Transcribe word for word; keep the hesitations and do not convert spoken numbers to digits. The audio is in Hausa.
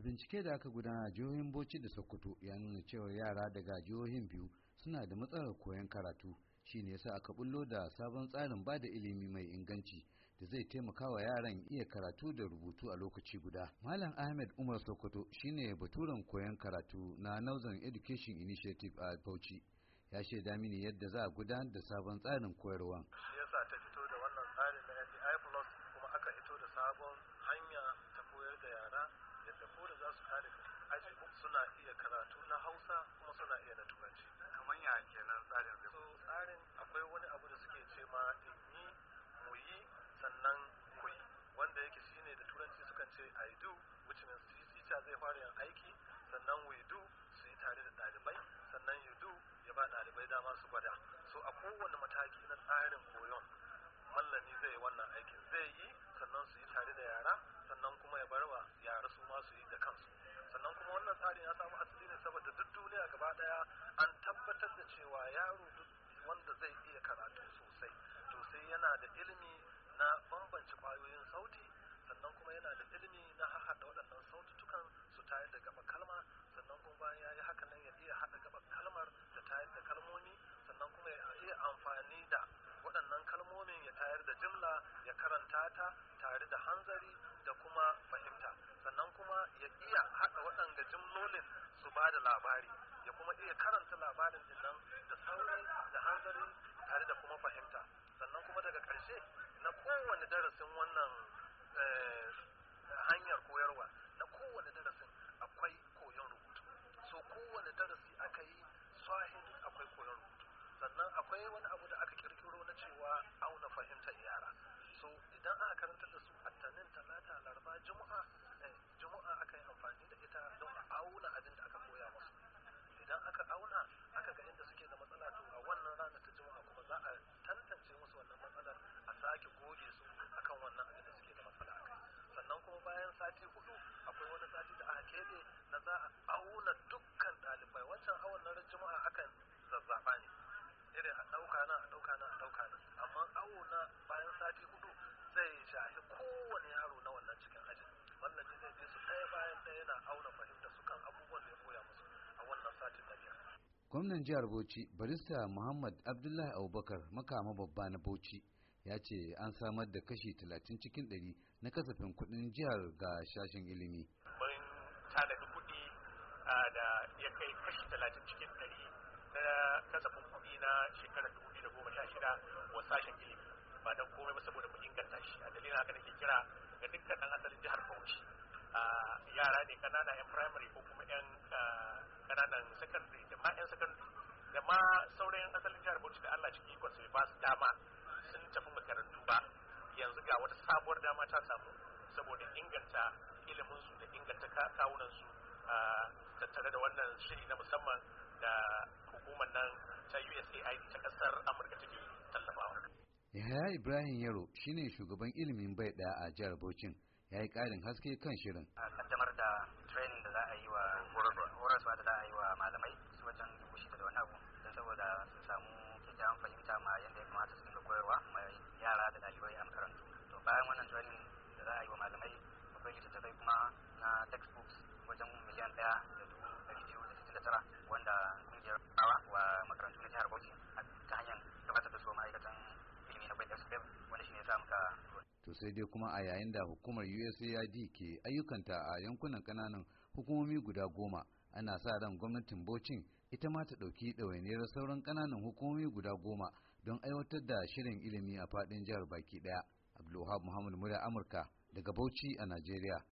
bincike da aka gudana a jihohin Bauchi da Sokoto ya nuna cewa yara daga jihohin biyu suna da matsalar koyon karatu, shine yasa aka bullo da sabon tsarin bada ilimi mai inganci da zai taimaka wa yaran iya karatu da rubutu a lokaci guda. Malam Ahmed Umar Sokoto shine baturen koyon karatu na Northern Education Initiative a Bauchi. Ya shaida mini yadda za a gudanar da sabon tsarin koyarwa. Shi yasa ta fito da wannan tsarin na N D I Plus, kuma aka fito da sabon hanya ta koyar da yara yadda ko da za su kare aji suna iya karatu na Hausa kuma suna iya na Turanci. Kamar ya kenan tsarin zai. So tsarin akwai wani abu da suke ce ma in yi, mu yi, sannan ku yi. Wanda yake shine da Turanci sukan ce I do, which means teacher zai fara yin aiki, sannan we do su yi tare da ɗalibai, sannan you do ya ba ɗalibai dama su gwada. So a kowane mataki na tsarin koyon mallami zai yi wannan aikin, zai yi sannan su yi tare da yara, sannan kuma ya bar wa yara su ma su yi da kansu. Sannan kuma wannan tsarin ya samu asali ne saboda duk duniya gaba daya an tabbatar da cewa yaro duk wanda zai iya karatu sosai to sai yana da ilimi na bambance kwayoyin sauti, sannan kuma yana da ilimi na haɗa waɗannan sautukan su tayar da gaba kalma, sannan kuma bayan ya yi haka nan ya iya haɗa gaba kalmar da tayar da kalmomi, sannan kuma ya iya amfani da waɗannan kalmomin ya tayar da jimla, ya karanta ta tare da hanzari da kuma fahimta, sannan kuma ya iya haɗa waɗanda jimlolin su ba da labari, ya kuma iya karanta labarin din nan da sauri da hanzari tare da kuma fahimta. Sannan kuma daga ƙarshe na kowane darasin wannan hanyar koyarwa, na kowane darasin akwai koyon rubutu. So kowane darasi aka yi sahih akwai koyon rubutu. Sannan akwai wani abu da aka kirkiro na cewa auna fahimtar yara. So idan aka karantar da su attanin, talata, laraba, juma'a, eh, juma'a aka yi amfani da ita don a auna abin da aka koya musu. Idan aka auna aka ga inda suke da matsala, to a wannan rana ta juma'a kuma za a tantance musu wannan matsalar, a sake goge su akan wannan abin da suke da matsala akai. Sannan kuma bayan sati hudu akwai wani sati da aka keɓe na za a auna dukkan ɗalibai. Wancan awon na juma'a akan zazzaɓa ne, irin a ɗauka nan a ɗauka nan a ɗauka nan, amma awo na bayan sati hudu zai shahi kowane yaro na wannan cikin ajin. Mallami zai bi su ɗaya bayan ɗaya yana auna fahimta su kan abubuwan da ya koya musu a wannan satin na biyar. Gwamnan jihar Bauchi barista Muhammad Abdullahi Abubakar makama babba na Bauchi ya ce an samar da kashi talatin cikin ɗari na kasafin kuɗin jihar ga sashen ilimi. Mun tanadi kuɗi da ya kai kashi talatin cikin ɗari na kasafin kuɗi na shekarar dubu biyu da goma sha shida wa sashen ilimi, ba don komai ba saboda mu inganta shi. A dalilin haka nake kira ga dukkan ɗan asalin jihar Bauchi, yara ne kanana yan primary ko kuma yan kananan secondary da ma yan secondary da ma sauran yan asalin jihar Bauchi da Allah cikin ikon sai ba su dama sun tafi makarantu ba, yanzu ga wata sabuwar dama ta samu saboda inganta ilimin su da inganta kawunan su tattare da wannan shiri na musamman da hukumar nan ta U S A I D ta kasar Amurka take tallafawa. Yahaya Ibrahim Yaro shine shugaban ilimin bai daya a jihar Bauchi, ya yi ƙarin haske kan shirin. A kaddamar da training da za a yi wa horaswa da za a yi wa malamai su wajen dubu shida da wani abu, don saboda su samu kyakkyawan fahimta ma yadda ya kamata su dinga koyarwa mai yara da ɗalibai a makarantu. To bayan wannan training da za a yi wa malamai, akwai littattafai kuma na textbooks wajen miliyan ɗaya da dubu ɗari biyu da sittin da tara wanda kungiyar rawa wa makarantu na jihar Bauchi ta hanyar gabatar da su ma'aikatan ilimi na bai da wanda shi ne sa muka. To sai dai kuma a yayin da hukumar U S A I D ke ayyukanta a yankunan kananan hukumomi guda goma, ana sa ran gwamnatin Bauchi ita ma ta ɗauki ɗawainiyar sauran kananan hukumomi guda goma don aiwatar da shirin ilimi a faɗin jihar baki ɗaya. Abdulwahab Muhammad Murya Amurka daga Bauchi a Najeriya.